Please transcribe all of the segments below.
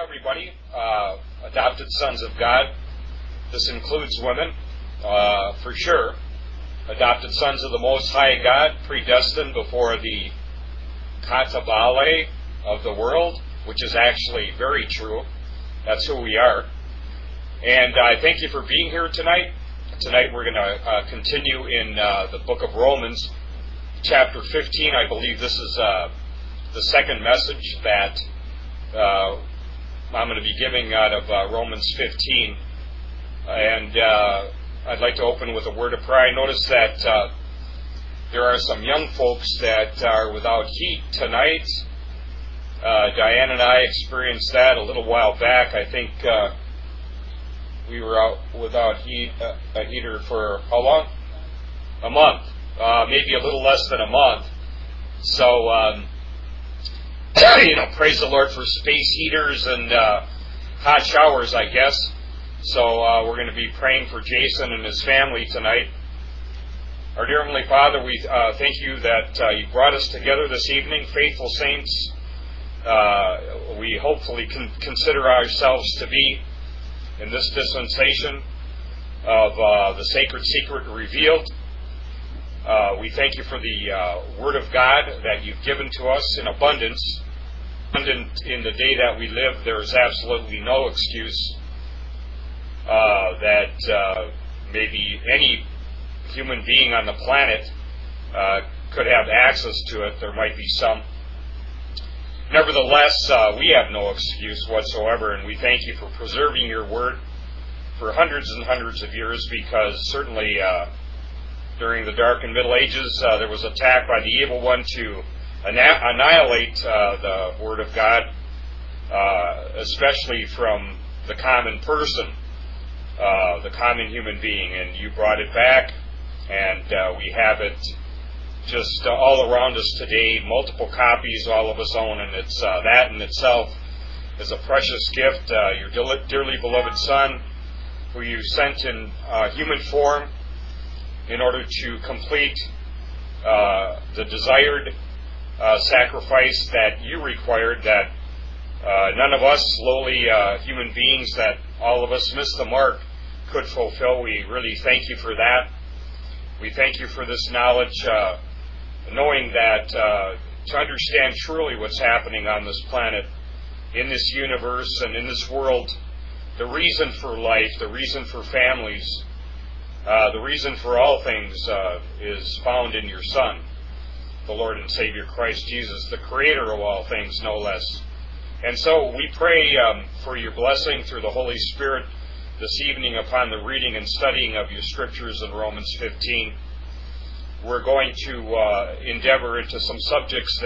everybody, adopted sons of God. This includes women, for sure. Adopted sons of the Most High God, predestined before the katabale of the world, which is actually very true. That's who we are. And I thank you for being here tonight. Tonight we're going to continue in the book of Romans, chapter 15. I believe this is the second message that I'm going to be giving out of Romans 15. And I'd like to open with a word of prayer. I notice that there are some young folks that are without heat tonight. Diane and I experienced that a little while back. I think we were out without a heater for how long? A month. Maybe a little less than a month. So, praise the Lord for space heaters and hot showers, I guess. So we're going to be praying for Jason and his family tonight. Our dear Heavenly Father, we thank you that you brought us together this evening, faithful saints. We hopefully can consider ourselves to be in this dispensation of the sacred secret revealed. We thank you for the Word of God that you've given to us in abundance. In the day that we live, there is absolutely no excuse that maybe any human being on the planet could have access to it. There might be some. Nevertheless, we have no excuse whatsoever, and we thank you for preserving your Word for hundreds and hundreds of years, because certainly during the Dark and Middle Ages, there was attack by the evil one to annihilate the Word of God, especially from the common person, the common human being. And you brought it back, and we have it just all around us today, multiple copies all of us own, and it's that in itself is a precious gift. Your dearly beloved Son, who you sent in human form in order to complete the desired sacrifice that you required, that none of us, lowly human beings, that all of us missed the mark, could fulfill. We really thank you for that. We thank you for this knowledge, knowing that to understand truly what's happening on this planet, in this universe, and in this world, the reason for life, the reason for families, the reason for all things is found in your Son, the Lord and Savior Christ Jesus, the Creator of all things, no less. And so we pray for your blessing through the Holy Spirit this evening upon the reading and studying of your Scriptures in Romans 15. We're going to endeavor into some subjects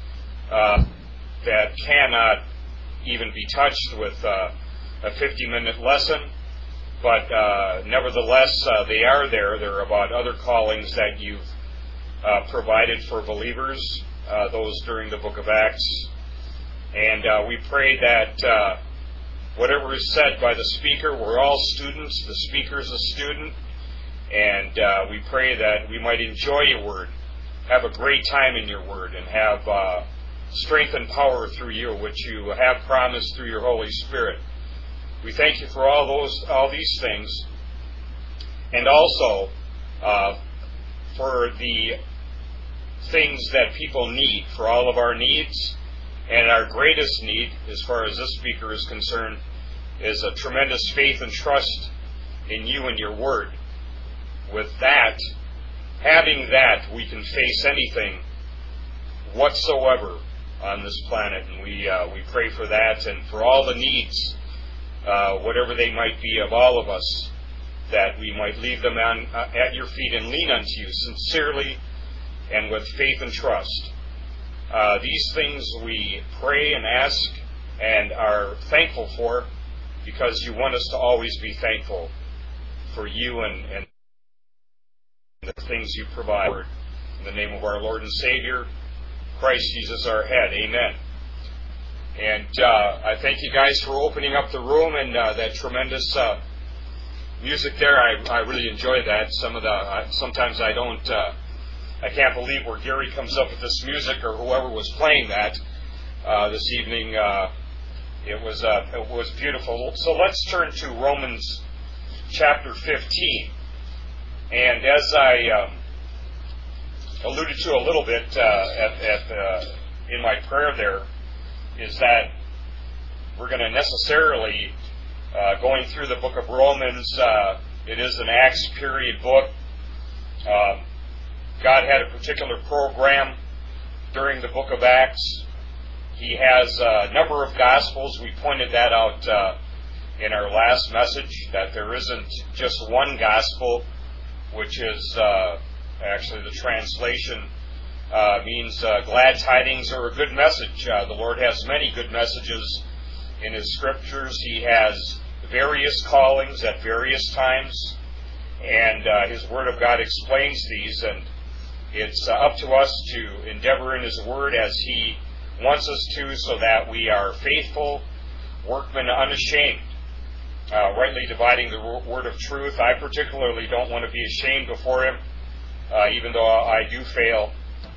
that cannot even be touched with a 50-minute lesson, but nevertheless, they are there. They're about other callings that you've provided for believers, those during the book of Acts. And we pray that whatever is said by the speaker, we're all students. The speaker is a student. And we pray that we might enjoy your word, have a great time in your word, and have strength and power through you, which you have promised through your Holy Spirit. We thank you for all these things, and also for the things that people need, for all of our needs. And our greatest need, as far as this speaker is concerned, is a tremendous faith and trust in you and your word. With that, having that, we can face anything whatsoever on this planet. And we pray for that and for all the needs, whatever they might be, of all of us, that we might leave them at your feet and lean unto you sincerely and with faith and trust. These things we pray and ask and are thankful for, because you want us to always be thankful for you and the things you provide. In the name of our Lord and Savior, Christ Jesus our head. Amen. And I thank you guys for opening up the room and that tremendous music there. I really enjoy that. Sometimes I don't. I can't believe where Gary comes up with this music, or whoever was playing that this evening. It was beautiful. So let's turn to Romans chapter 15. And as I alluded to a little bit in my prayer there, is that we're going to necessarily, going through the book of Romans, it is an Acts period book. God had a particular program during the book of Acts. He has a number of Gospels. We pointed that out in our last message, that there isn't just one Gospel, which is actually the translation means glad tidings or a good message. The Lord has many good messages in His Scriptures. He has various callings at various times, and His Word of God explains these, and it's up to us to endeavor in His Word as He wants us to, so that we are faithful workmen unashamed, rightly dividing the word of truth. I particularly don't want to be ashamed before Him, even though I do fail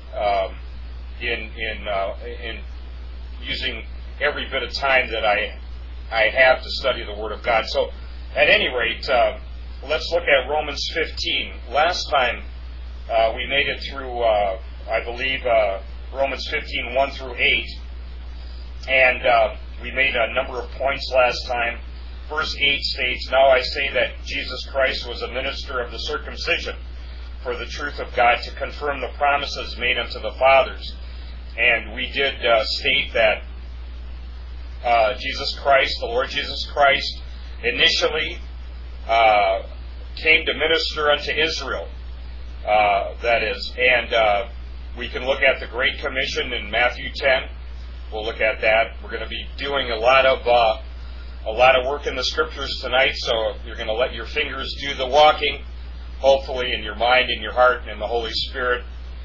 in using every bit of time that I have to study the Word of God. So, at any rate, let's look at Romans 15. Last time we made it through, I believe, Romans 15, 1 through 8. And we made a number of points last time. Verse 8 states, "Now I say that Jesus Christ was a minister of the circumcision for the truth of God, to confirm the promises made unto the fathers." And we did state that Jesus Christ, the Lord Jesus Christ, initially came to minister unto Israel. That is, and we can look at the Great Commission in Matthew 10. We'll look at that. We're going to be doing a lot of work in the Scriptures tonight, so you're going to let your fingers do the walking, hopefully, in your mind, in your heart, and in the Holy Spirit,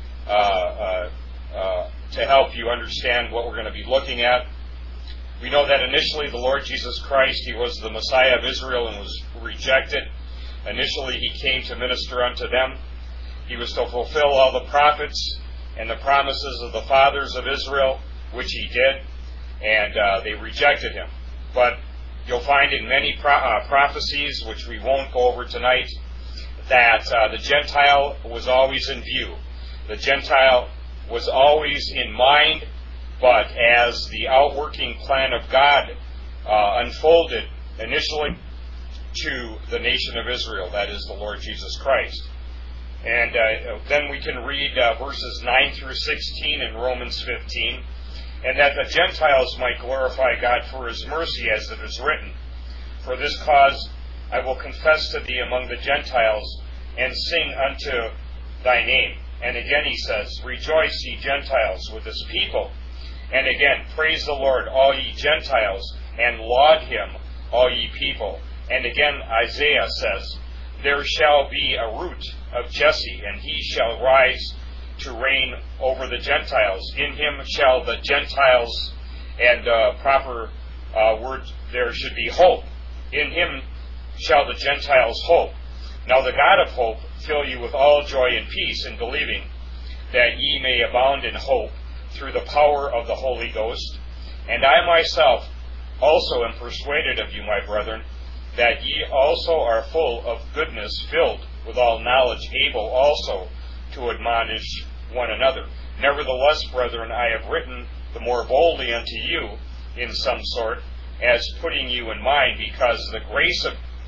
to help you understand what we're going to be looking at. We know that initially the Lord Jesus Christ, He was the Messiah of Israel and was rejected. Initially He came to minister unto them. He was to fulfill all the prophets and the promises of the fathers of Israel, which He did, and they rejected Him. But you'll find in many prophecies, which we won't go over tonight, that the Gentile was always in view. The Gentile was always in mind, but as the outworking plan of God unfolded initially to the nation of Israel, that is the Lord Jesus Christ. And then we can read verses 9 through 16 in Romans 15, and that the Gentiles might glorify God for His mercy, as it is written, "For this cause I will confess to thee among the Gentiles, and sing unto thy name." And again He says, "Rejoice, ye Gentiles, with His people." And again, "Praise the Lord, all ye Gentiles, and laud Him, all ye people." And again Isaiah says, "There shall be a root of Jesse, and he shall rise to reign over the Gentiles. In him shall the Gentiles," and proper word there should be hope. "In him shall the Gentiles hope. Now the God of hope fill you with all joy and peace in believing, that ye may abound in hope through the power of the Holy Ghost. And I myself also am persuaded of you, my brethren, that ye also are full of goodness, filled with all knowledge, able also to admonish one another. Nevertheless, brethren, I have written the more boldly unto you in some sort, as putting you in mind, because the grace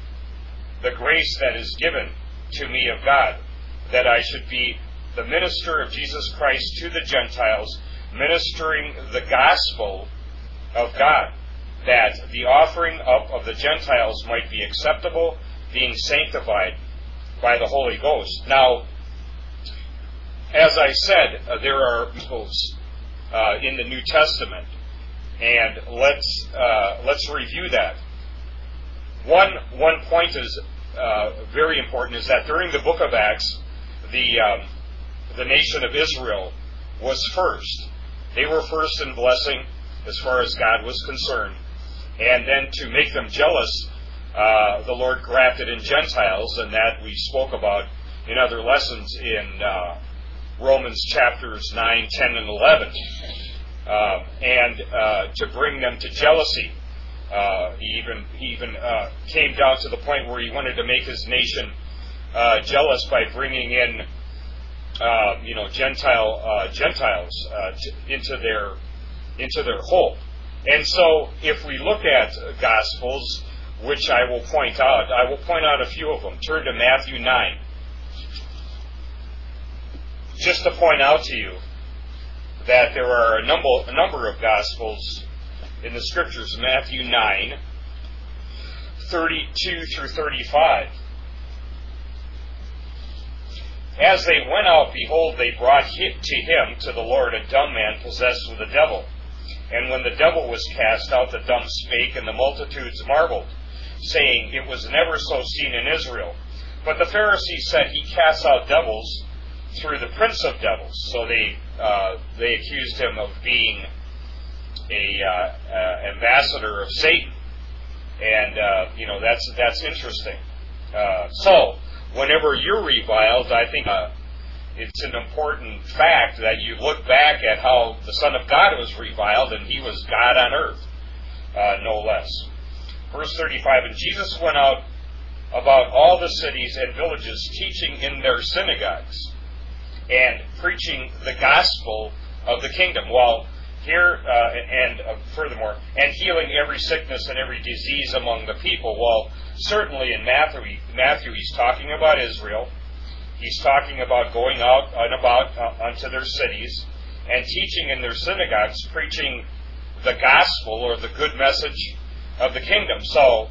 that is given to me of God, that I should be the minister of Jesus Christ to the Gentiles, ministering the gospel of God, that the offering up of the Gentiles might be acceptable, being sanctified by the Holy Ghost." Now, as I said, there are miracles in the New Testament, and let's review that. One point is very important, is that during the book of Acts, the nation of Israel was first. They were first in blessing as far as God was concerned. And then to make them jealous, the Lord grafted in Gentiles, and that we spoke about in other lessons in Romans chapters 9, 10, and 11. And to bring them to jealousy. He even came down to the point where he wanted to make his nation jealous by bringing in Gentiles into their fold. And so, if we look at Gospels, which I will point out a few of them. Turn to Matthew 9. Just to point out to you that there are a number of Gospels in the Scriptures. Matthew 9, 32 through 35. As they went out, behold, they brought to the Lord, a dumb man possessed with a devil. And when the devil was cast out, the dumb spake, and the multitudes marveled, saying, It was never so seen in Israel. But the Pharisees said, He casts out devils through the prince of devils. So they accused him of being a ambassador of Satan. And that's interesting. So whenever you're reviled, I think it's an important fact that you look back at how the Son of God was reviled, and He was God on earth, no less. Verse 35, And Jesus went out about all the cities and villages, teaching in their synagogues, and preaching the gospel of the kingdom. While here, furthermore, and healing every sickness and every disease among the people. Well, certainly in Matthew he's talking about Israel. He's talking about going out and about unto their cities and teaching in their synagogues, preaching the gospel or the good message of the kingdom. So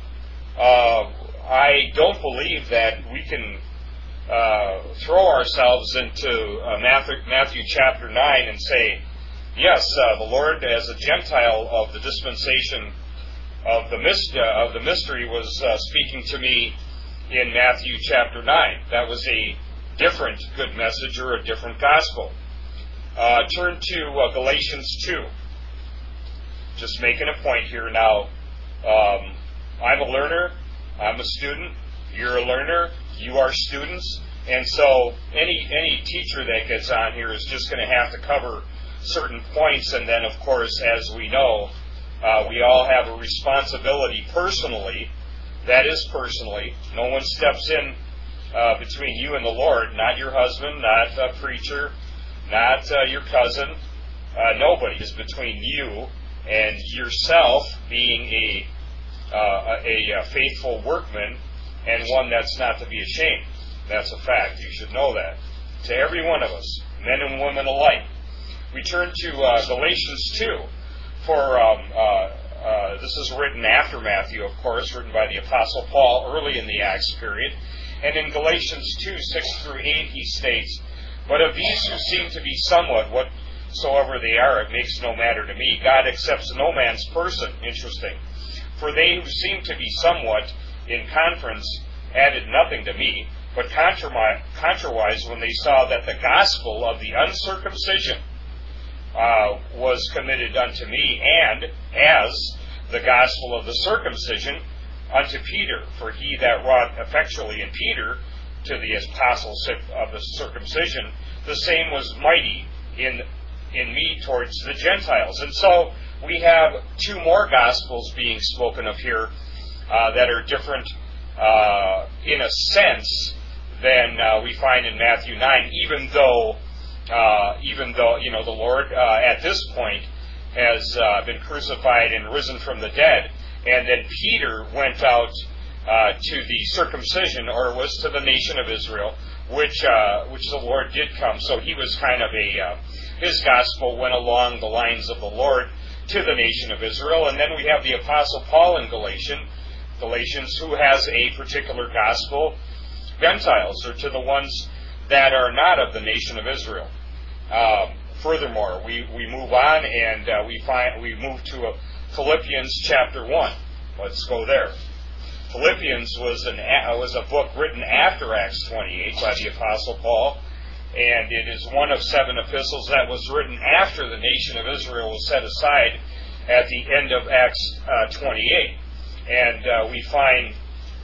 I don't believe that we can throw ourselves into Matthew chapter 9 and say, yes, the Lord, as a Gentile of the dispensation of the mystery, was speaking to me in Matthew chapter 9. That was a different good message or a different gospel. Turn to Galatians 2. Just making a point here now. I'm a learner. I'm a student. You're a learner. You are students. And so any teacher that gets on here is just going to have to cover certain points. And then, of course, as we know, we all have a responsibility personally. That is personally. No one steps in between you and the Lord. Not your husband, not a preacher, not your cousin. Nobody is between you and yourself being a faithful workman and one that's not to be ashamed. That's a fact. You should know that. To every one of us, men and women alike. We turn to Galatians 2. This is written after Matthew, of course, written by the Apostle Paul early in the Acts period. And in Galatians 2, 6 through 8, he states, But of these who seem to be somewhat, whatsoever they are, it makes no matter to me. God accepts no man's person. Interesting. For they who seem to be somewhat in conference added nothing to me, but contrariwise when they saw that the gospel of the uncircumcision was committed unto me, and as the gospel of the circumcision unto Peter. For he that wrought effectually in Peter to the apostleship of the circumcision, the same was mighty in me towards the Gentiles. And so we have two more gospels being spoken of here that are different in a sense than we find in Matthew 9, even though the Lord at this point has been crucified and risen from the dead, and then Peter went out to the circumcision, or was to the nation of Israel, which the Lord did come. So he was kind of his gospel went along the lines of the Lord to the nation of Israel. And then we have the Apostle Paul in Galatians, who has a particular gospel, Gentiles, or to the ones that are not of the nation of Israel. Furthermore, we move on and we move to Philippians chapter 1. Let's go there. Philippians was a book written after Acts 28 by the Apostle Paul, and it is one of 7 epistles that was written after the nation of Israel was set aside at the end of Acts 28. And we find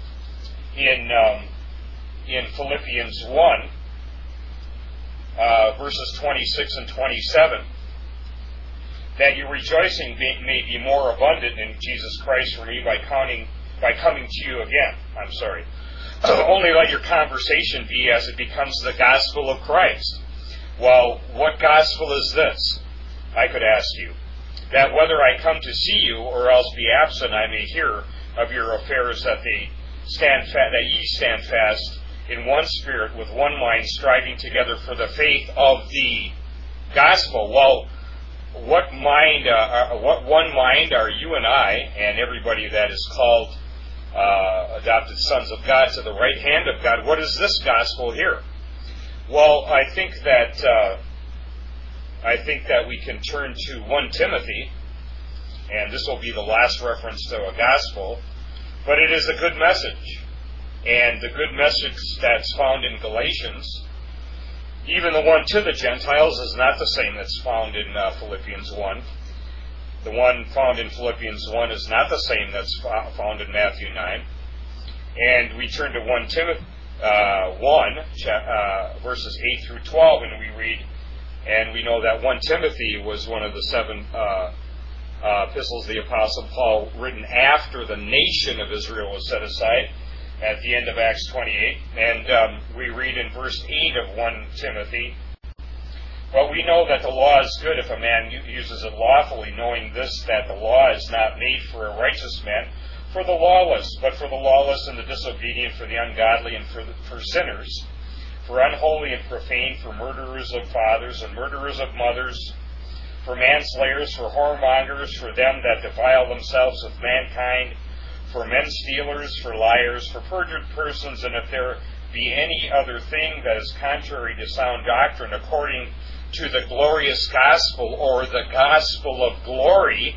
in Philippians 1, verses 26 and 27, that your rejoicing may be more abundant in Jesus Christ for me by coming to you again. I'm sorry. Only let your conversation be as it becomes the gospel of Christ. Well, what gospel is this? I could ask you. That whether I come to see you or else be absent, I may hear of your affairs, that ye stand fast in one spirit, with one mind, striving together for the faith of the gospel. Well, what one mind are you and I, and everybody that is called adopted sons of God to the right hand of God? What is this gospel here? Well, I think that we can turn to 1 Timothy, and this will be the last reference to a gospel, but it is a good message. And the good message that's found in Galatians, even the one to the Gentiles, is not the same that's found in Philippians 1. The one found in Philippians 1 is not the same that's found in Matthew 9. And we turn to 1 Timothy 1, verses 8 through 12, and we read, and we know that 1 Timothy was one of the 7 epistles of the Apostle Paul, written after the nation of Israel was set aside at the end of Acts 28. And we read in verse 8 of 1 Timothy, but we know that the law is good if a man uses it lawfully, knowing this, that the law is not made for a righteous man, for the lawless, but for the lawless and the disobedient, for the ungodly, and for sinners, for unholy and profane, for murderers of fathers and murderers of mothers, for manslayers, for whoremongers, for them that defile themselves with mankind, for men stealers, for liars, for perjured persons, and if there be any other thing that is contrary to sound doctrine, according to the glorious gospel, or the gospel of glory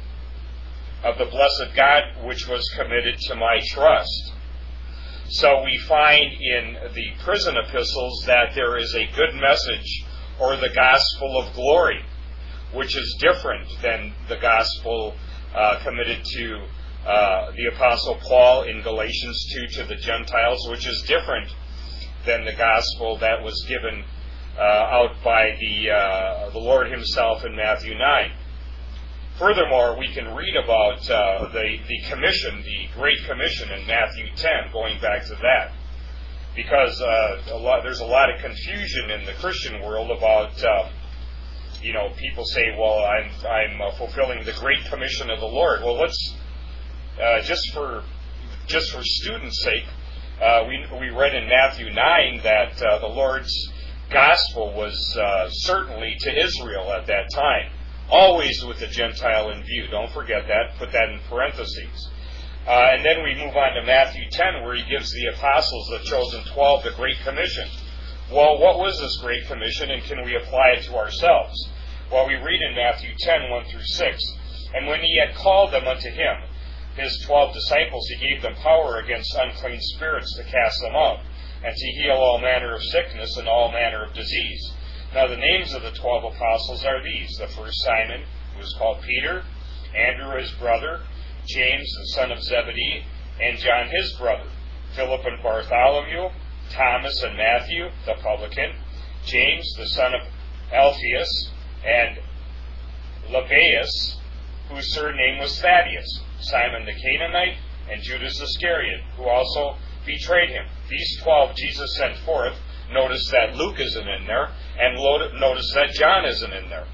of the blessed God, which was committed to my trust. So we find in the prison epistles that there is a good message, or the gospel of glory, which is different than the gospel committed to the Apostle Paul in Galatians 2 to the Gentiles, which is different than the gospel that was given out by the Lord himself in Matthew 9. Furthermore, we can read about the commission, the Great Commission in Matthew 10, going back to that, because there's a lot of confusion in the Christian world about, people say, well, I'm fulfilling the Great Commission of the Lord. Well, let's just for students' sake, we read in Matthew 9 that the Lord's gospel was certainly to Israel at that time, always with the Gentile in view. Don't forget that. Put that in parentheses. And then we move on to Matthew 10, where he gives the apostles, the chosen 12, the Great Commission. Well, what was this Great Commission, and can we apply it to ourselves? Well, we read in Matthew 10, 1 through 6, and when he had called them unto him, his 12 disciples, he gave them power against unclean spirits to cast them out, and to heal all manner of sickness and all manner of disease. Now the names of the 12 apostles are these: the first Simon, who is called Peter, Andrew his brother, James the son of Zebedee, and John his brother, Philip and Bartholomew, Thomas and Matthew the publican, James the son of Alphaeus, and Lebbaeus, whose surname was Thaddeus, Simon the Canaanite, and Judas Iscariot, who also betrayed him. These 12 Jesus sent forth. Notice that Luke isn't in there, and notice that John isn't in there.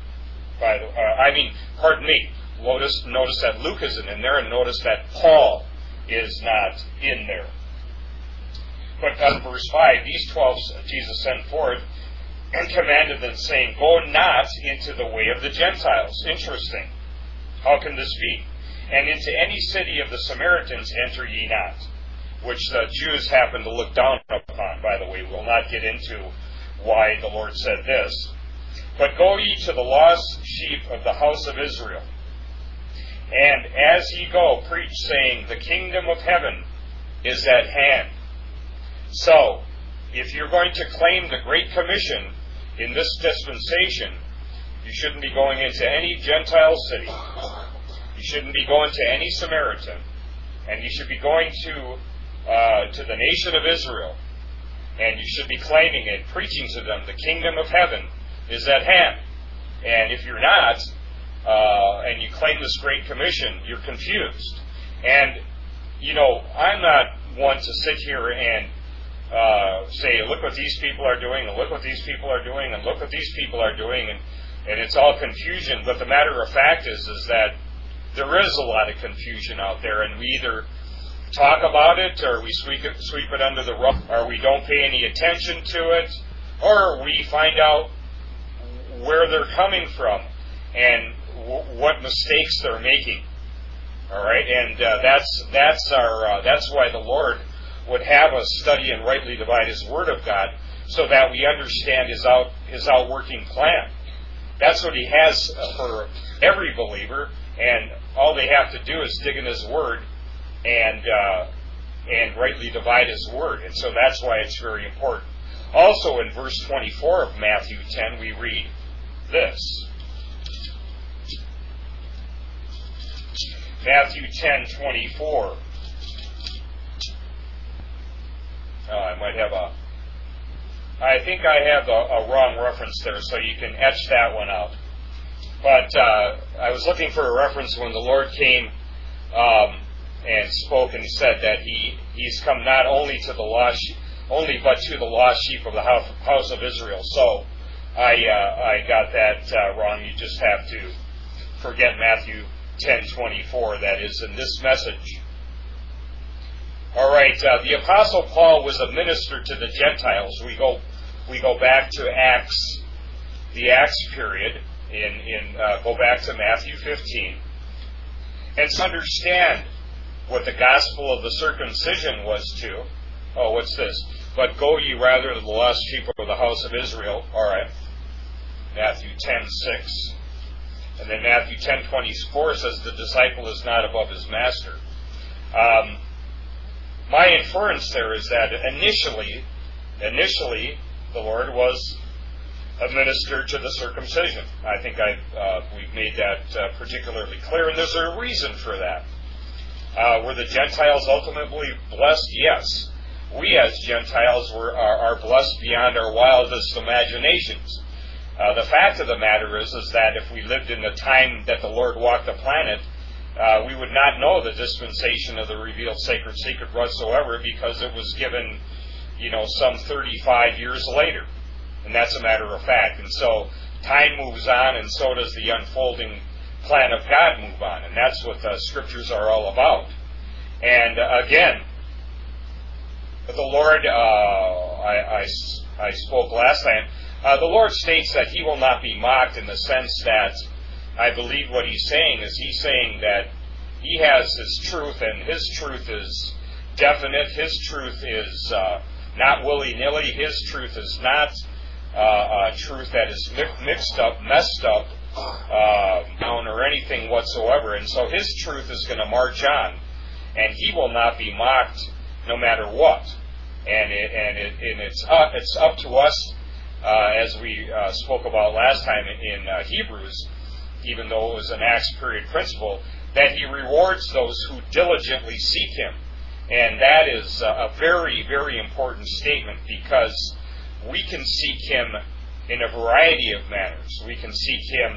Notice that Luke isn't in there, and notice that Paul is not in there. But on verse 5, these 12 Jesus sent forth and commanded them, saying, go not into the way of the Gentiles. Interesting. How can this be? And into any city of the Samaritans enter ye not, which the Jews happen to look down upon. By the way, we'll not get into why the Lord said this. But go ye to the lost sheep of the house of Israel. And as ye go, preach, saying, the kingdom of heaven is at hand. So, if you're going to claim the Great Commission in this dispensation, you shouldn't be going into any Gentile city. You shouldn't be going to any Samaritan. And you should be going to the nation of Israel. And you should be claiming and preaching to them the kingdom of heaven is at hand. And if you're not, and you claim this Great Commission, you're confused. And, I'm not one to sit here and say, look what these people are doing, and look what these people are doing, and look what these people are doing, and it's all confusion. But the matter of fact is that there is a lot of confusion out there, and we either talk about it, or we sweep it under the rug, or we don't pay any attention to it, or we find out where they're coming from and what mistakes they're making. All right, and that's why the Lord would have us study and rightly divide His Word of God, so that we understand His outworking plan. That's what He has for every believer, and all they have to do is dig in His Word and rightly divide His Word. And so that's why it's very important. Also in verse 24 of Matthew 10, we read this. Matthew 10:24. I think I have a wrong reference there, so you can etch that one out. But I was looking for a reference when the Lord came and spoke and said that He's come not only to the lost sheep, but to the lost sheep of the house of Israel. So I got that wrong. You just have to forget Matthew 10:24. That is in this message. All right. The Apostle Paul was a minister to the Gentiles. We go back to Acts, the Acts period. Go back to Matthew 15, and understand what the gospel of the circumcision was to. Oh, what's this? But go ye rather to the lost sheep of the house of Israel. All right. Matthew 10:6. And then Matthew 10:24 says the disciple is not above his master. My inference there is that initially, the Lord was a minister to the circumcision. I think we've made that particularly clear, and there's a reason for that. Were the Gentiles ultimately blessed? Yes. We as Gentiles are blessed beyond our wildest imaginations. The fact of the matter is that if we lived in the time that the Lord walked the planet, we would not know the dispensation of the revealed sacred secret whatsoever, because it was given, some 35 years later. And that's a matter of fact. And so time moves on, and so does the unfolding plan of God move on. And that's what the Scriptures are all about. And again, the Lord, I spoke last time, the Lord states that He will not be mocked, in the sense that I believe what He's saying is He's saying that He has His truth, and His truth is definite. His truth is not willy-nilly. His truth is not truth that is mixed up, messed up, or anything whatsoever. And so His truth is going to march on, and He will not be mocked no matter what. And it's up to us, as we spoke about last time in Hebrews, even though it was an Acts period principle, that He rewards those who diligently seek Him. And that is a very, very important statement, because we can seek Him in a variety of manners. We can seek Him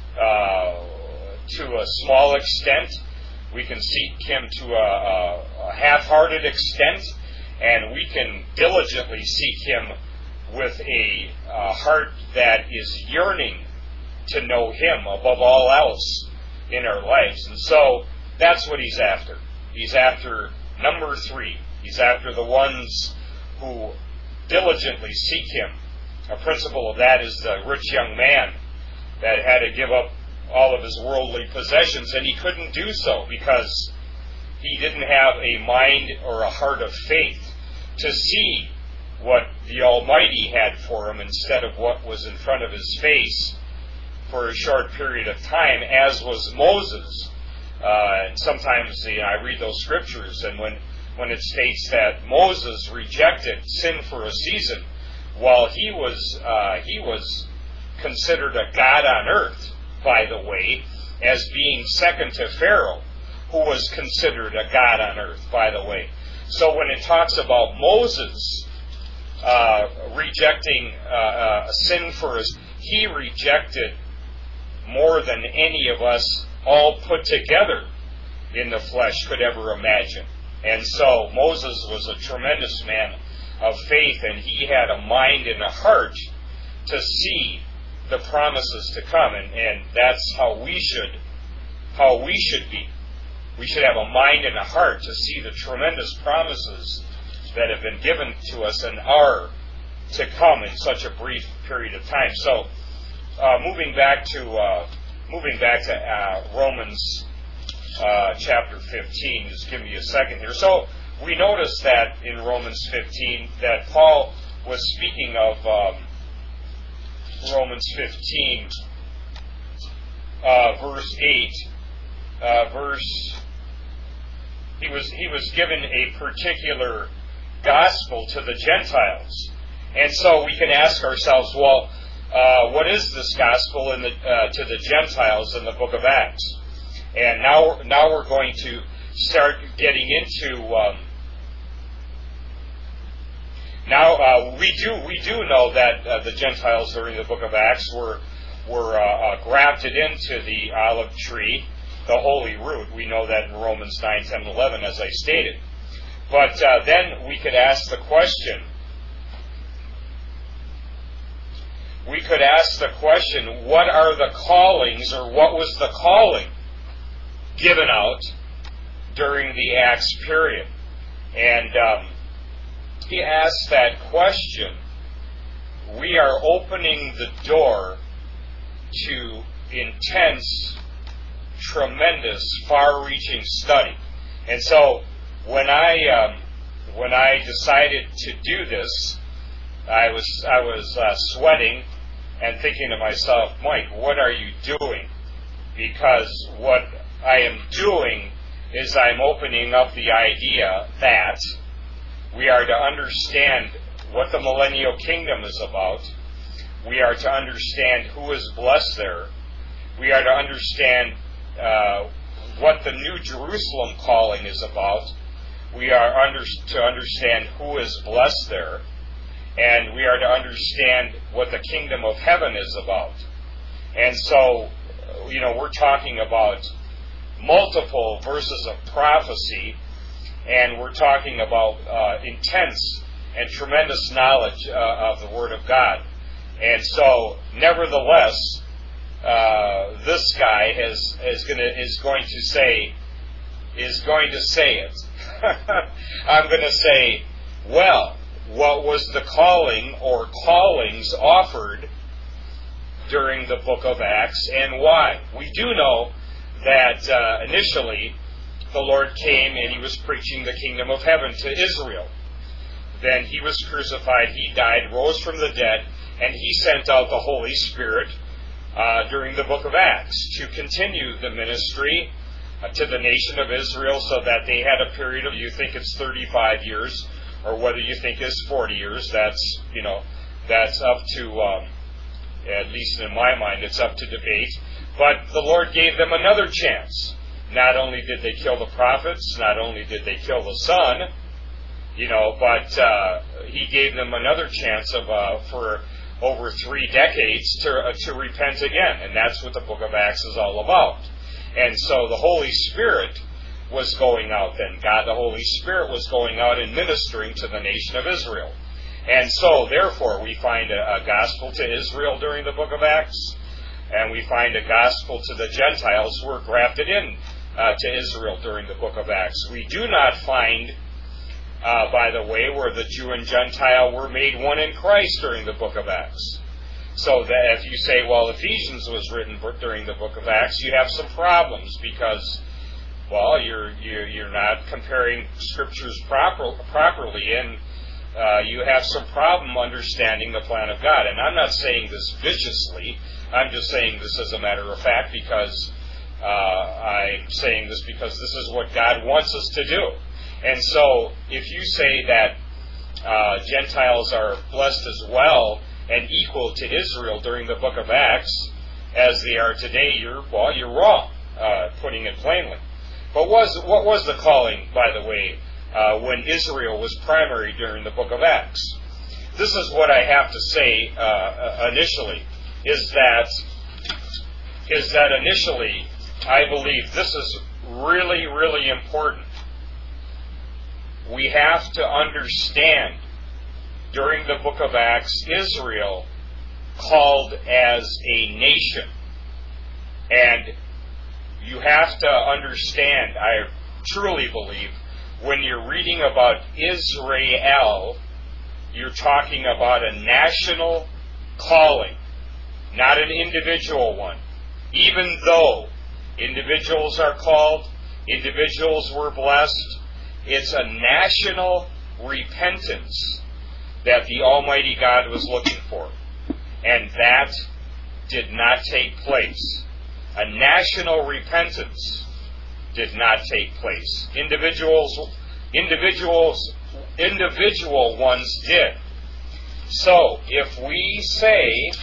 to a small extent. We can seek Him to a half-hearted extent. And we can diligently seek Him with a heart that is yearning to know Him above all else in our lives. And so that's what He's after. He's after number 3. He's after the ones who diligently seek Him. A principle of that is the rich young man that had to give up all of his worldly possessions, and he couldn't do so because he didn't have a mind or a heart of faith to see what the Almighty had for him instead of what was in front of his face for a short period of time, as was Moses. And sometimes I read those scriptures, and when it states that Moses rejected sin for a season, while he was considered a god on earth, by the way, as being second to Pharaoh, who was considered a god on earth, by the way. So when it talks about Moses rejecting sin for us, he rejected more than any of us all put together in the flesh could ever imagine. And so Moses was a tremendous man of faith, and he had a mind and a heart to see the promises to come, and that's how we should be. We should have a mind and a heart to see the tremendous promises that have been given to us and are to come in such a brief period of time. So, moving back to Romans chapter 15. Just give me a second here. So, we notice that in Romans 15 that Paul was speaking of Romans 15, verse 8. He was given a particular gospel to the Gentiles. And so we can ask ourselves, well, what is this gospel to the Gentiles in the book of Acts? And now we're going to start getting into. We do know that the Gentiles during the book of Acts were grafted into the olive tree, the holy root. We know that in Romans 9, 10, 11, as I stated. But then we could ask the question. What are the callings, or what was the calling given out during the Acts period? And he asked that question. We are opening the door to intense, tremendous, far-reaching study. And so when I decided to do this, I was sweating and thinking to myself, Mike, what are you doing? Because what I am doing is I'm opening up the idea that we are to understand what the millennial kingdom is about. We are to understand who is blessed there. We are to understand what the New Jerusalem calling is about. We are to understand who is blessed there. And we are to understand what the kingdom of heaven is about. And so, we're talking about multiple verses of prophecy, and we're talking about intense and tremendous knowledge of the Word of God. And so, nevertheless, this guy is going to say it. I'm going to say, well, what was the calling or callings offered during the book of Acts, and why? We do know that initially the Lord came and he was preaching the kingdom of heaven to Israel. Then he was crucified, he died, rose from the dead, and he sent out the Holy Spirit during the book of Acts to continue the ministry to the nation of Israel, so that they had a period of, you think it's 35 years, or whether you think it's 40 years, that's up to, at least in my mind, it's up to debate. But the Lord gave them another chance. Not only did they kill the prophets, not only did they kill the Son, but he gave them another chance for over 3 decades to repent again. And that's what the book of Acts is all about. And so the Holy Spirit was going out then. God, the Holy Spirit, was going out and ministering to the nation of Israel. And so, therefore, we find a gospel to Israel during the book of Acts, and we find a gospel to the Gentiles who were grafted in to Israel during the book of Acts. We do not find, by the way, where the Jew and Gentile were made one in Christ during the book of Acts. So that if you say, well, Ephesians was written during the book of Acts, you have some problems because, well, you're not comparing scriptures properly, and you have some problem understanding the plan of God. And I'm not saying this viciously. I'm just saying this as a matter of fact because I'm saying this because this is what God wants us to do. And so if you say that Gentiles are blessed as well and equal to Israel during the book of Acts as they are today, you're wrong, putting it plainly. But what was the calling, by the way, when Israel was primary during the book of Acts? This is what I have to say initially, is that is that initially, I believe this is really, really important. We have to understand, during the book of Acts, Israel called as a nation. And you have to understand, I truly believe, when you're reading about Israel, you're talking about a national calling, not an individual one. Even though individuals are called, individuals were blessed, it's a national repentance that the Almighty God was looking for. And that did not take place. A national repentance did not take place. Individual ones did. So if we say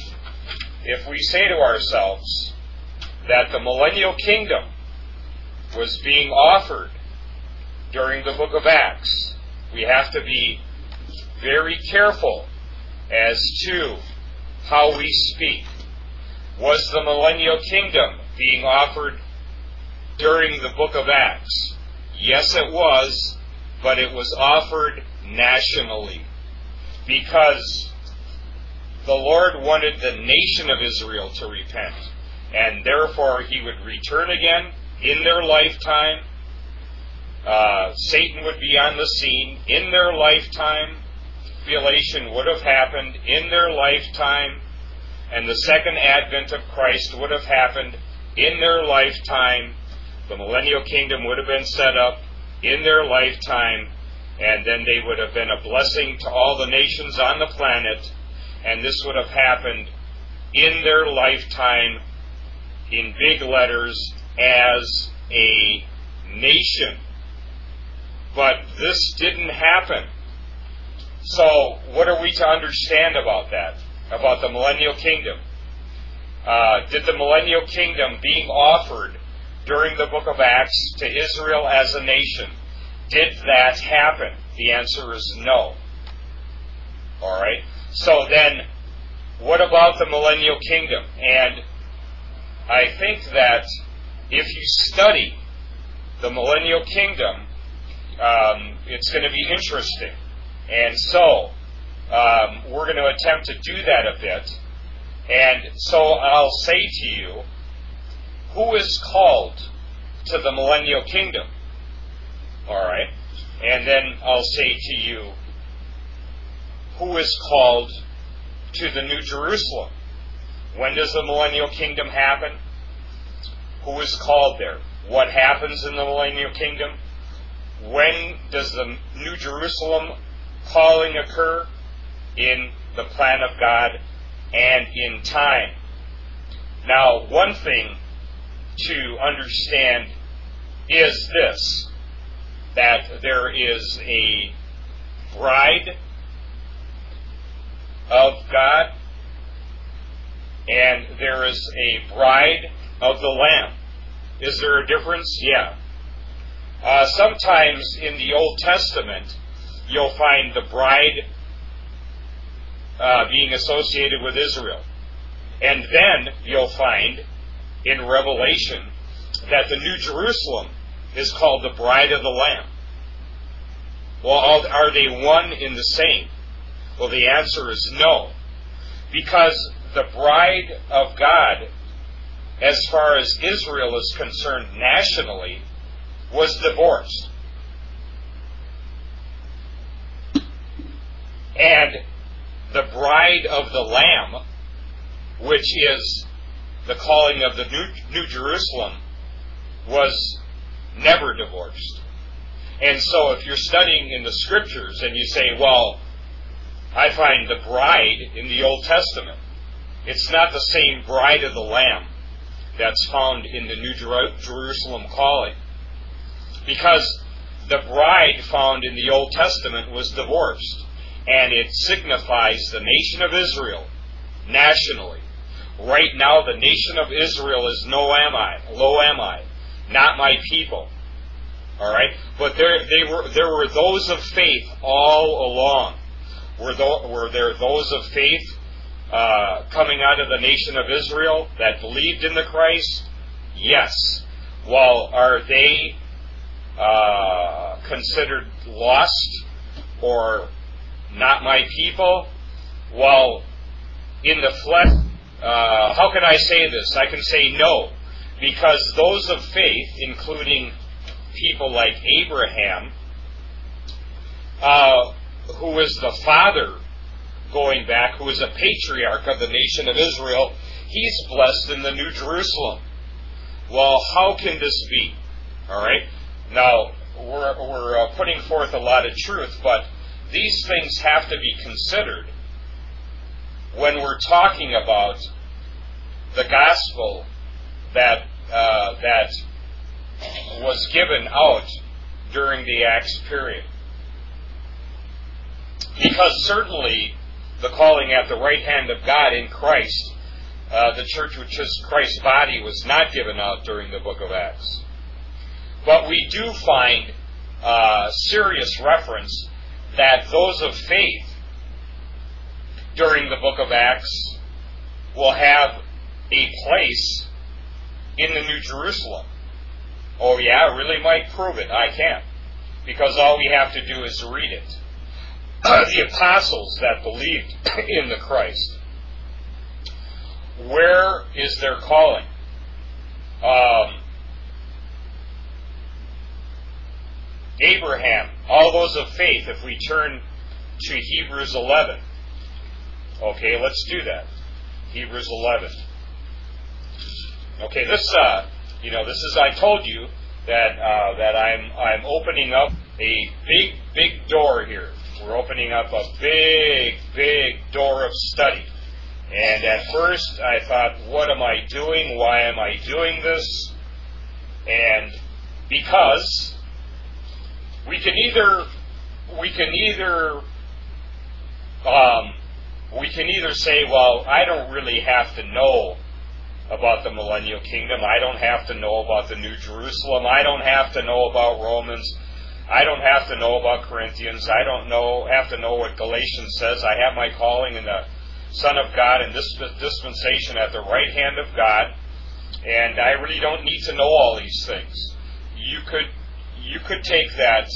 to ourselves that the millennial kingdom was being offered during the book of Acts, we have to be very careful as to how we speak. Was the millennial kingdom being offered during the book of Acts? Yes, it was, but it was offered nationally, because the Lord wanted the nation of Israel to repent, and therefore He would return again in their lifetime. Satan would be on the scene in their lifetime. Tribulation would have happened in their lifetime, and the second advent of Christ would have happened in their lifetime. The millennial kingdom would have been set up in their lifetime, and then they would have been a blessing to all the nations on the planet, and this would have happened in their lifetime, in big letters, as a nation. But this didn't happen. So what are we to understand about that, about the millennial kingdom? Did the millennial kingdom being offered during the book of Acts to Israel as a nation, did that happen? The answer is no. All right. So then, what about the millennial kingdom? And I think that if you study the millennial kingdom, it's going to be interesting. And so, we're going to attempt to do that a bit. And so I'll say to you, who is called to the millennial kingdom? All right. And then I'll say to you, who is called to the New Jerusalem? When does the millennial kingdom happen? Who is called there? What happens in the millennial kingdom? When does the New Jerusalem calling occur? In the plan of God and in time. Now, one thing to understand is this, that there is a bride of God and there is a bride of the Lamb. Is there a difference? Yeah. Sometimes in the Old Testament, you'll find the bride being associated with Israel. And then you'll find in Revelation that the New Jerusalem is called the bride of the Lamb. Well, are they one in the same? Well, the answer is no. Because the bride of God, as far as Israel is concerned nationally, was divorced. And the bride of the Lamb, which is the calling of the New Jerusalem, was never divorced. And so if you're studying in the Scriptures and you say, well, I find the bride in the Old Testament, it's not the same bride of the Lamb that's found in the New Jerusalem calling. Because the bride found in the Old Testament was divorced. And it signifies the nation of Israel nationally. Right now, the nation of Israel is lo am I, not my people. All right, but there were those of faith all along. Were there those of faith coming out of the nation of Israel that believed in the Christ? Yes. Well, are they considered lost or not my people? Well, in the flesh, how can I say this? I can say no, because those of faith, including people like Abraham, who is the father, going back, who is a patriarch of the nation of Israel, he's blessed in the New Jerusalem. Well, how can this be? All right. Now, we're putting forth a lot of truth, but these things have to be considered when we're talking about the gospel that was given out during the Acts period. Because certainly the calling at the right hand of God in Christ, the church which is Christ's body, was not given out during the book of Acts. But we do find serious reference that those of faith during the book of Acts will have a place in the New Jerusalem. Oh yeah, I really might prove it. I can't. Because all we have to do is read it. The apostles that believed in the Christ, where is their calling? Abraham, all those of faith, if we turn to Hebrews 11. Okay, let's do that. Hebrews 11. Okay, this is, I told you that I'm opening up a big door here. We're opening up a big door of study. And at first I thought, what am I doing? Why am I doing this? And because we can either say, well, I don't really have to know about the millennial kingdom. I don't have to know about the New Jerusalem. I don't have to know about Romans. I don't have to know about Corinthians. I don't have to know what Galatians says. I have my calling in the Son of God in this dispensation at the right hand of God, and I really don't need to know all these things. You could take that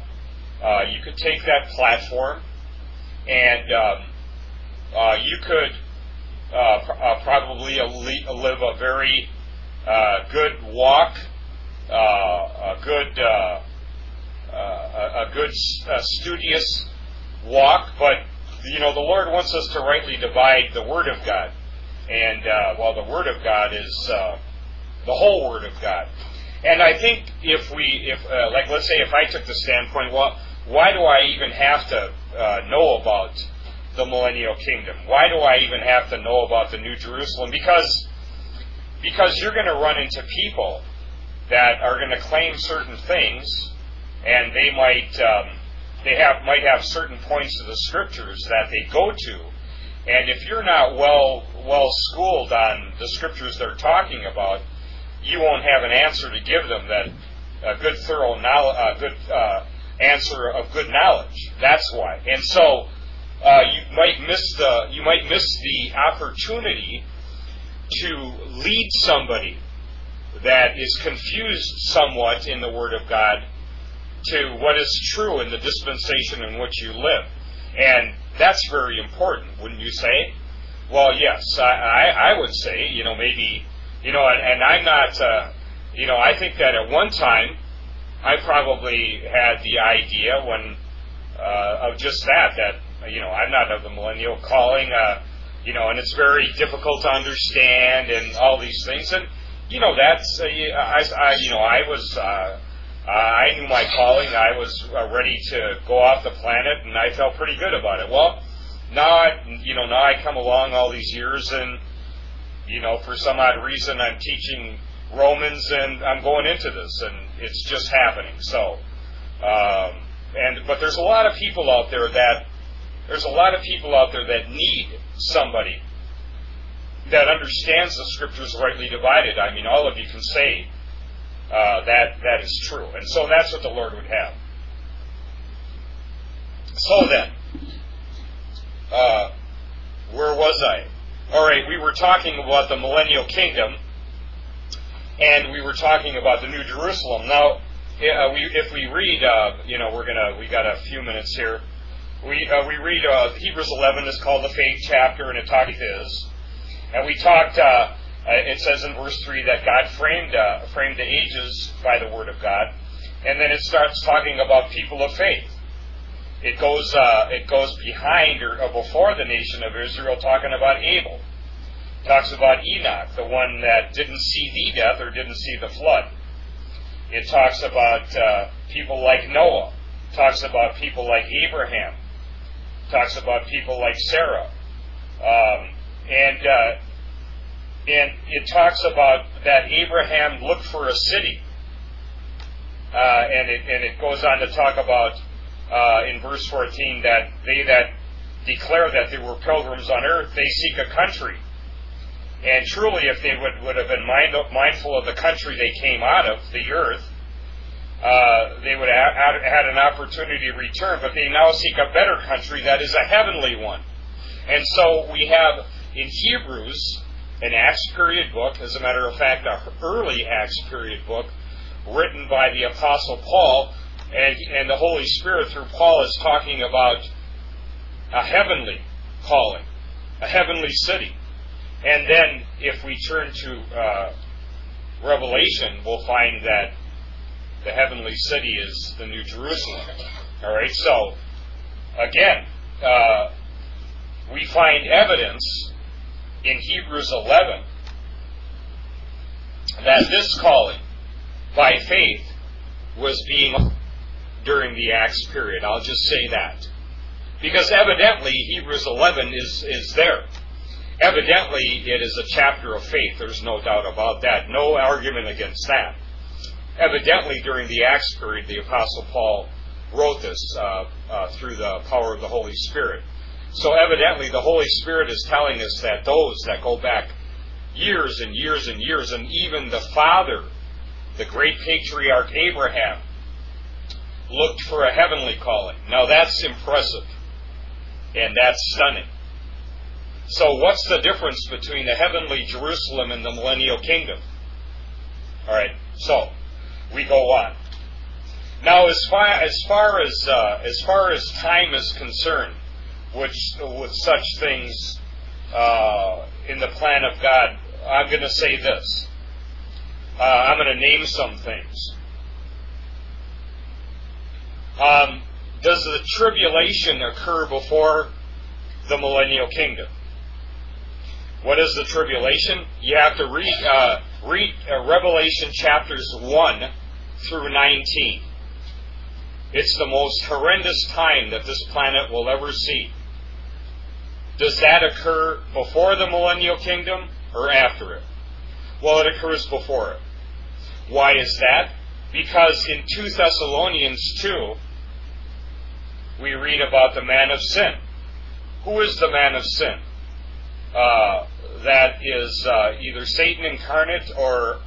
platform, and you could probably live a very good walk, a good studious walk, but the Lord wants us to rightly divide the Word of God, and the Word of God is the whole Word of God. And I think if let's say if I took the standpoint, well, why do I even have to know about the millennial kingdom? Why do I even have to know about the New Jerusalem? Because you're going to run into people that are going to claim certain things, and they might have certain points of the scriptures that they go to, and if you're not well schooled on the scriptures they're talking about, you won't have an answer to give them that a good thorough answer of good knowledge. That's why. And so you might miss the opportunity to lead somebody that is confused somewhat in the Word of God to what is true in the dispensation in which you live. And that's very important, wouldn't you say? Well, yes, I would say, maybe, and I'm not, I think that at one time I probably had the idea of just that I'm not of the millennial calling, and it's very difficult to understand and all these things. And, that's, I knew my calling. I was ready to go off the planet, and I felt pretty good about it. Well, now I come along all these years, and for some odd reason, I'm teaching Romans, and I'm going into this, and it's just happening. So, but there's a lot of people out there that need somebody that understands the scriptures rightly divided. I mean, all of you can say that is true. And so that's what the Lord would have. So then, Where was I? All right, we were talking about the millennial kingdom, and we were talking about the New Jerusalem. Now, if we read, we got a few minutes here. We read Hebrews 11 is called the faith chapter, and it talks is, and we talked. It says in verse 3 that God framed the ages by the word of God, and then it starts talking about people of faith. It goes behind or before the nation of Israel, talking about Abel. It talks about Enoch, the one that didn't see the death or didn't see the flood. It talks about people like Noah. It talks about people like Abraham. It talks about people like Sarah. And it talks about that Abraham looked for a city. And it goes on to talk about in verse 14 that they that declare that they were pilgrims on earth, they seek a country. And truly, if they would have been mindful of the country they came out of, the earth, they would have had an opportunity to return. But they now seek a better country that is a heavenly one. And so we have in Hebrews an Acts period book, as a matter of fact, an early Acts period book, written by the Apostle Paul, and the Holy Spirit through Paul is talking about a heavenly calling, a heavenly city. And then if we turn to Revelation, we'll find that the heavenly city is the New Jerusalem. All right, so again, we find evidence in Hebrews 11 that this calling by faith was being during the Acts period. I'll just say that. Because evidently Hebrews 11 is there. Evidently it is a chapter of faith. There's no doubt about that. No argument against that. Evidently during the Acts period the Apostle Paul wrote this through the power of the Holy Spirit. So evidently the Holy Spirit is telling us that those that go back years and years and years, and even the father, the great patriarch Abraham, looked for a heavenly calling. Now that's impressive, and that's stunning. So what's the difference between the heavenly Jerusalem and the millennial kingdom? All right, so we go on. Now, as far as time is concerned, with such things in the plan of God, I'm going to say this. I'm going to name some things. Does the tribulation occur before the millennial kingdom? What is the tribulation? You have to read Revelation chapters 1 through 19. It's the most horrendous time that this planet will ever see. Does that occur before the millennial kingdom or after it? Well, it occurs before it. Why is that? Because in 2 Thessalonians 2, we read about the man of sin. Who is the man of sin? That is either Satan incarnate or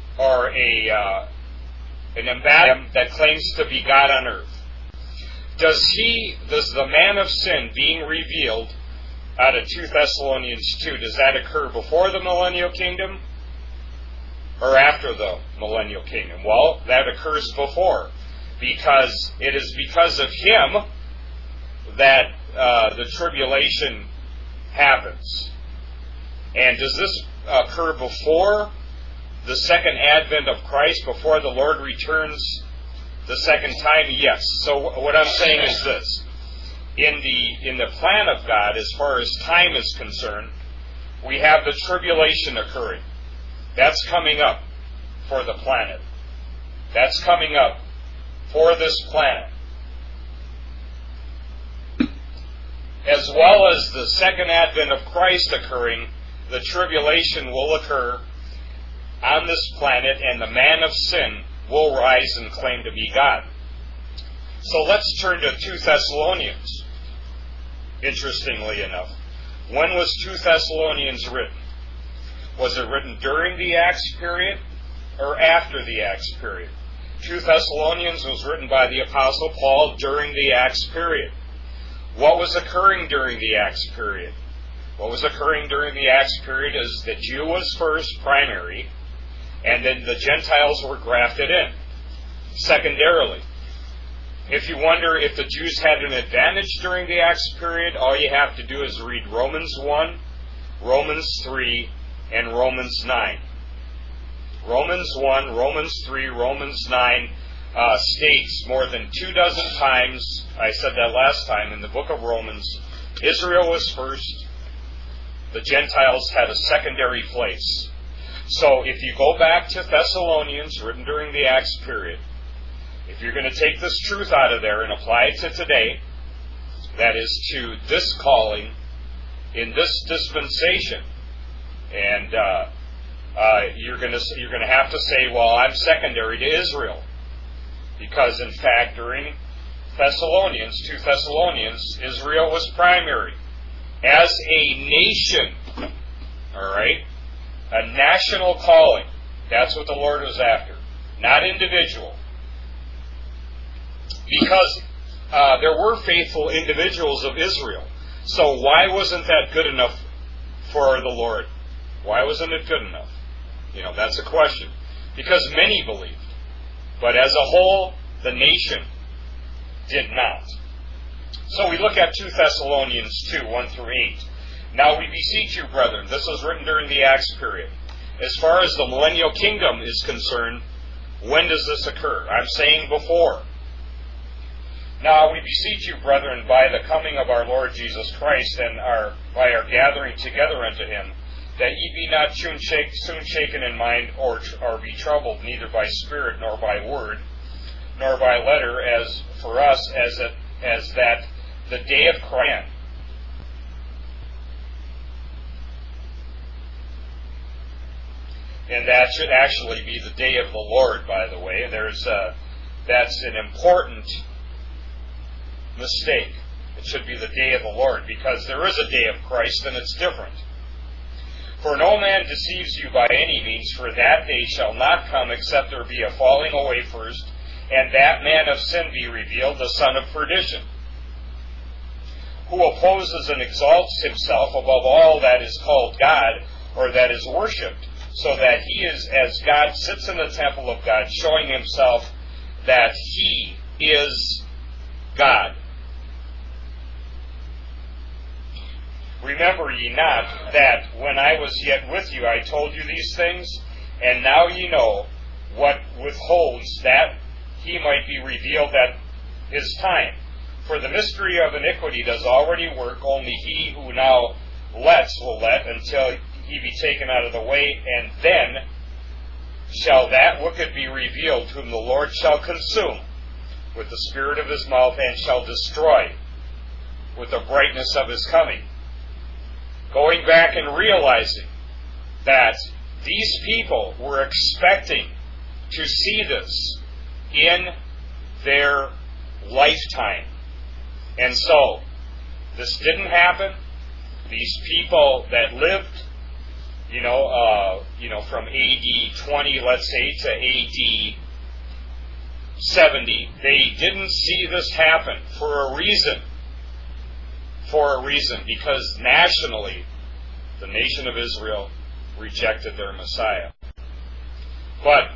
an embodiment that claims to be God on earth. Does the man of sin being revealed out of 2 Thessalonians 2, does that occur before the millennial kingdom or after the millennial kingdom? Well, that occurs before, because it is because of him that the tribulation happens. And does this occur before the second advent of Christ, before the Lord returns the second time? Yes. So what I'm saying is this. In the plan of God, as far as time is concerned, we have the tribulation occurring. That's coming up for the planet. That's coming up for this planet. As well as the second advent of Christ occurring, the tribulation will occur on this planet, and the man of sin will rise and claim to be God. So let's turn to 2 Thessalonians. Interestingly enough, when was 2 Thessalonians written? Was it written during the Acts period or after the Acts period? 2 Thessalonians was written by the Apostle Paul during the Acts period. What was occurring during the Acts period? What was occurring during the Acts period is the Jew was first, primary, and then the Gentiles were grafted in, secondarily. If you wonder if the Jews had an advantage during the Acts period, all you have to do is read Romans 1, Romans 3, and Romans 9. Romans 1, Romans 3, Romans 9 states more than 24 times, I said that last time, in the book of Romans, Israel was first, the Gentiles had a secondary place. So if you go back to Thessalonians, written during the Acts period, if you're going to take this truth out of there and apply it to today, that is to this calling in this dispensation, and you're going to have to say, well, I'm secondary to Israel, because in fact during Thessalonians, 2 Thessalonians, Israel was primary as a nation. All right, a national calling. That's what the Lord was after, not individual. Because there were faithful individuals of Israel. So why wasn't that good enough for the Lord? Why wasn't it good enough? That's a question. Because many believed. But as a whole, the nation did not. So we look at 2 Thessalonians 2, 1 through 8. Now we beseech you, brethren, this was written during the Acts period. As far as the millennial kingdom is concerned, when does this occur? I'm saying before. Now we beseech you, brethren, by the coming of our Lord Jesus Christ and by our gathering together unto him, that ye be not soon shaken in mind, or be troubled, neither by spirit, nor by word, nor by letter, as for us, as that the day of Christ. And that should actually be the day of the Lord, by the way. That's an important mistake. It should be the day of the Lord, because there is a day of Christ, and it's different. For no man deceives you by any means, for that day shall not come, except there be a falling away first, and that man of sin be revealed, the son of perdition, who opposes and exalts himself above all that is called God, or that is worshipped, so that he is, as God sits in the temple of God, showing himself that he is God. Remember ye not that when I was yet with you I told you these things, and now ye know what withholds, that he might be revealed at his time. For the mystery of iniquity does already work, only he who now lets will let until he be taken out of the way, and then shall that wicked be revealed, whom the Lord shall consume with the spirit of his mouth, and shall destroy with the brightness of his coming. Going back and realizing that these people were expecting to see this in their lifetime. And so, this didn't happen. These people that lived, from AD 20, let's say, to AD 70, they didn't see this happen for a reason. Because nationally, the nation of Israel rejected their Messiah. But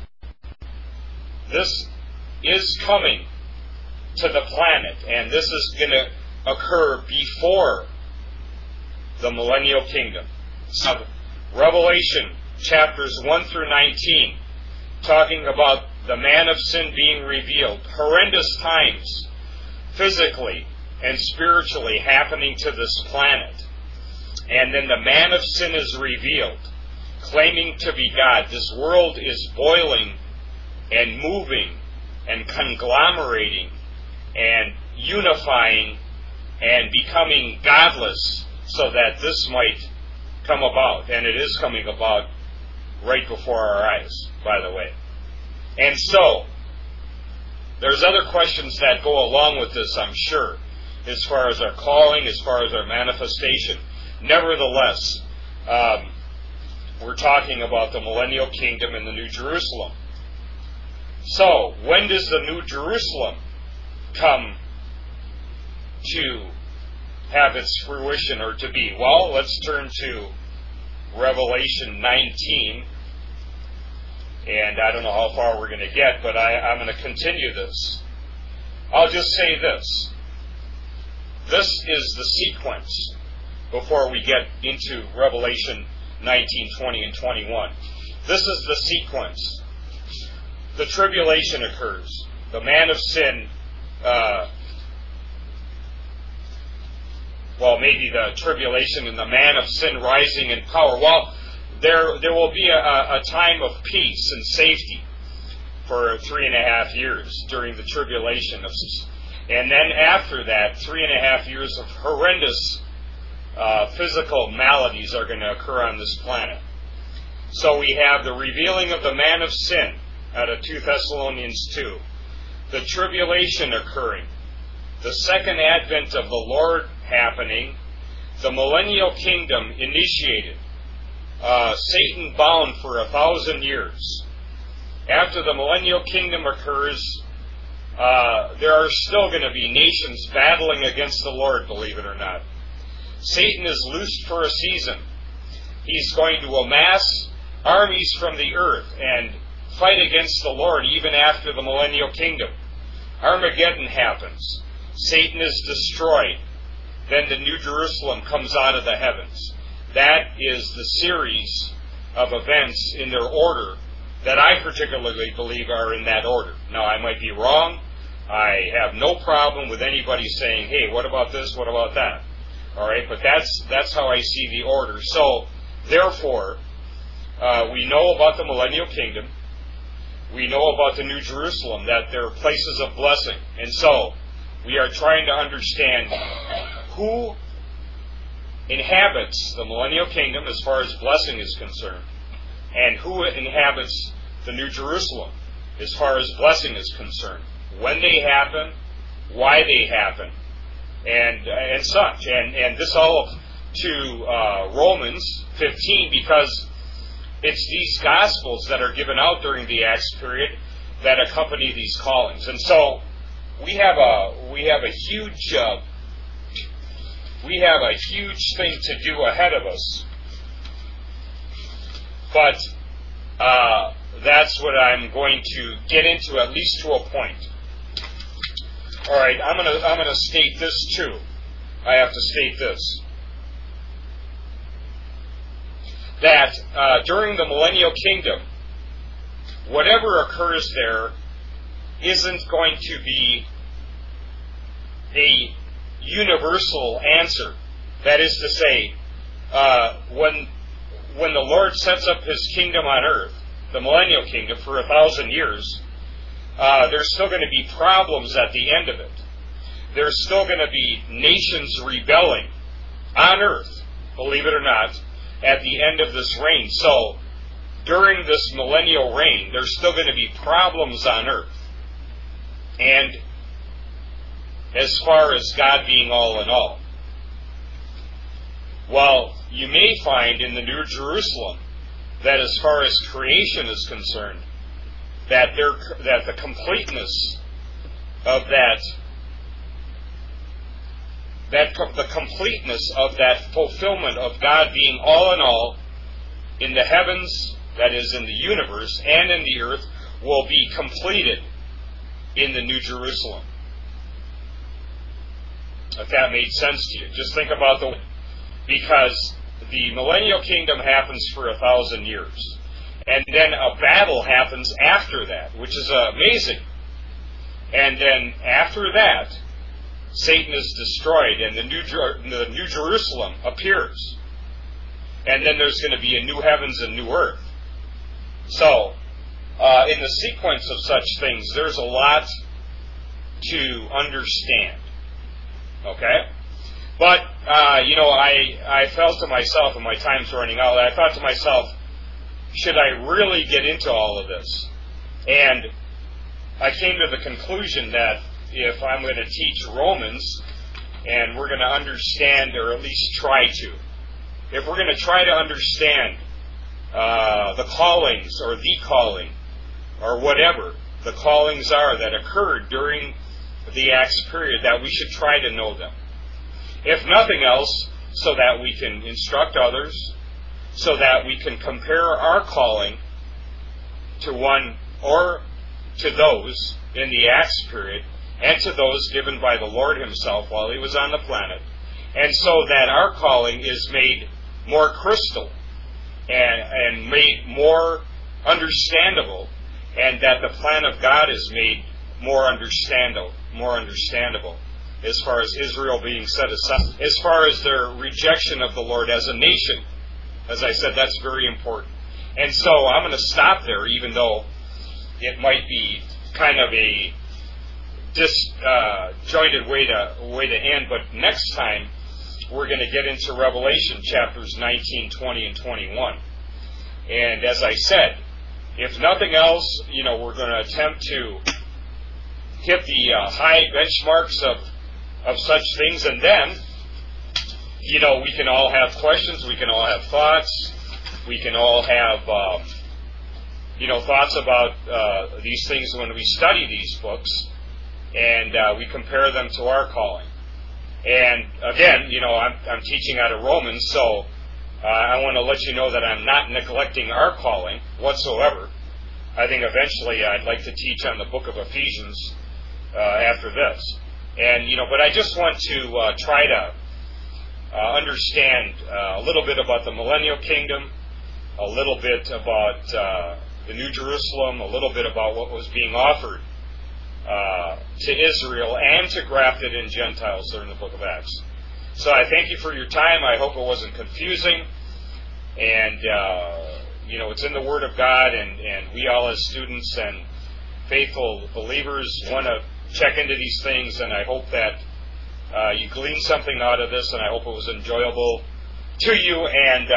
this is coming to the planet, and this is going to occur before the millennial kingdom. So, Revelation chapters 1 through 19, talking about the man of sin being revealed. Horrendous times, physically and spiritually, happening to this planet. And then the man of sin is revealed, claiming to be God. This world is boiling and moving and conglomerating and unifying and becoming godless, so that this might come about. And it is coming about right before our eyes, by the way. And so, there's other questions that go along with this, I'm sure, as far as our calling, as far as our manifestation. Nevertheless, we're talking about the millennial kingdom in the New Jerusalem. So, when does the New Jerusalem come to have its fruition or to be? Well, let's turn to Revelation 19. And I don't know how far we're going to get, but I'm going to continue this. I'll just say this. This is the sequence before we get into Revelation 19, 20, and 21. This is the sequence. The tribulation occurs. The man of sin, maybe the tribulation and the man of sin rising in power. Well, there will be a time of peace and safety for 3.5 years during the tribulation. And then after that, 3.5 years of horrendous physical maladies are going to occur on this planet. So we have the revealing of the man of sin out of 2 Thessalonians 2. The tribulation occurring. The second advent of the Lord happening. The millennial kingdom initiated. Satan bound for 1,000 years. After the millennial kingdom occurs, there are still going to be nations battling against the Lord, believe it or not. Satan is loosed for a season. He's going to amass armies from the earth and fight against the Lord even after the millennial kingdom. Armageddon happens. Satan is destroyed. Then the New Jerusalem comes out of the heavens. That is the series of events in their order that I particularly believe are in that order. Now, I might be wrong. I have no problem with anybody saying, hey, what about this, what about that? All right, but that's how I see the order. So, therefore, we know about the millennial kingdom. We know about the New Jerusalem, that they're places of blessing. And so, we are trying to understand who inhabits the millennial kingdom as far as blessing is concerned, and who inhabits the New Jerusalem as far as blessing is concerned, when they happen, why they happen, and such. And this all to Romans 15, because it's these Gospels that are given out during the Acts period that accompany these callings. And so we have a huge thing to do ahead of us. But that's what I'm going to get into, at least to a point. All right, I'm gonna state this too. I have to state this. That during the millennial kingdom, whatever occurs there isn't going to be a universal answer. That is to say, when the Lord sets up His kingdom on earth, the millennial kingdom, for 1,000 years, there's still going to be problems at the end of it. There's still going to be nations rebelling on earth, believe it or not, at the end of this reign. So, during this millennial reign, there's still going to be problems on earth. And as far as God being all in all, well, you may find in the New Jerusalem that as far as creation is concerned, that the completeness of the completeness of that fulfillment of God being all in all in the heavens, that is in the universe, and in the earth, will be completed in the New Jerusalem. If that made sense to you. Just think about because the millennial kingdom happens for 1,000 years. And then a battle happens after that, which is amazing. And then after that, Satan is destroyed and the New Jerusalem appears. And then there's going to be a new heavens and new earth. So, in the sequence of such things, there's a lot to understand. Okay? But, I felt to myself, and my time's running out, I thought to myself, should I really get into all of this? And I came to the conclusion that if I'm going to teach Romans, and we're going to understand, or at least try to, if we're going to try to understand the callings, or the calling, or whatever the callings are that occurred during the Acts period, that we should try to know them. If nothing else, so that we can instruct others, so that we can compare our calling to one or to those in the Acts period and to those given by the Lord himself while he was on the planet, and so that our calling is made more crystal and made more understandable, and that the plan of God is made more understandable as far as Israel being set aside, as far as their rejection of the Lord as a nation. As I said, that's very important. And so I'm going to stop there, even though it might be kind of a disjointed way to end. But next time we're going to get into Revelation chapters 19, 20, and 21. And as I said, if nothing else, we're going to attempt to hit the high benchmarks of such things, and then, we can all have questions, we can all have thoughts, we can all have, thoughts about these things when we study these books, and we compare them to our calling. And again, I'm teaching out of Romans, so I want to let you know that I'm not neglecting our calling whatsoever. I think eventually I'd like to teach on the book of Ephesians after this. And, but I just want to try to understand a little bit about the millennial kingdom, a little bit about the New Jerusalem, a little bit about what was being offered to Israel and to grafted in Gentiles there in the book of Acts. So I thank you for your time. I hope it wasn't confusing. And, it's in the Word of God, and we all as students and faithful believers want to check into these things, and I hope that you gleaned something out of this, and I hope it was enjoyable to you, and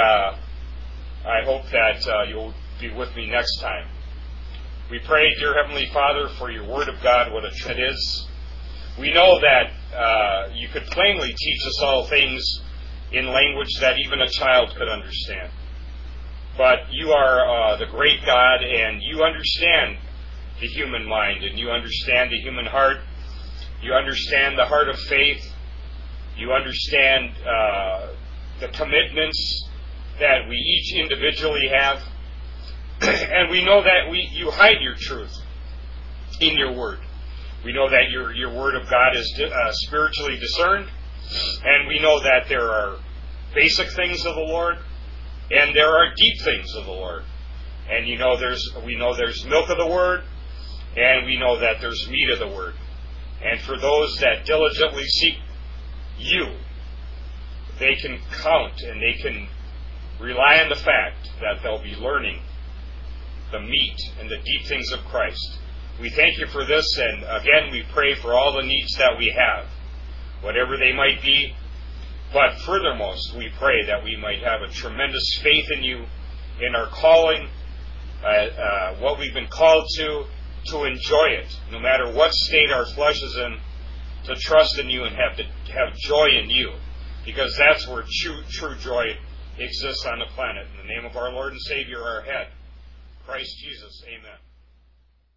I hope that you'll be with me next time. We pray, dear Heavenly Father, for your Word of God, what a treasure it is. We know that you could plainly teach us all things in language that even a child could understand. But you are the great God, and you understand the human mind, and you understand the human heart. You understand the heart of faith. You understand the commitments that we each individually have. And we know that you hide your truth in your Word. We know that your Word of God is spiritually discerned, and we know that there are basic things of the Lord, and there are deep things of the Lord. And we know there's milk of the Word, and we know that there's meat of the Word. And for those that diligently seek you, they can count and they can rely on the fact that they'll be learning the meat and the deep things of Christ. We thank you for this, and again, we pray for all the needs that we have, whatever they might be. But furthermost, we pray that we might have a tremendous faith in you, in our calling, what we've been called to enjoy it, no matter what state our flesh is in, to trust in you and have joy in you, because that's where true joy exists on the planet. In the name of our Lord and Savior, our head, Christ Jesus, amen.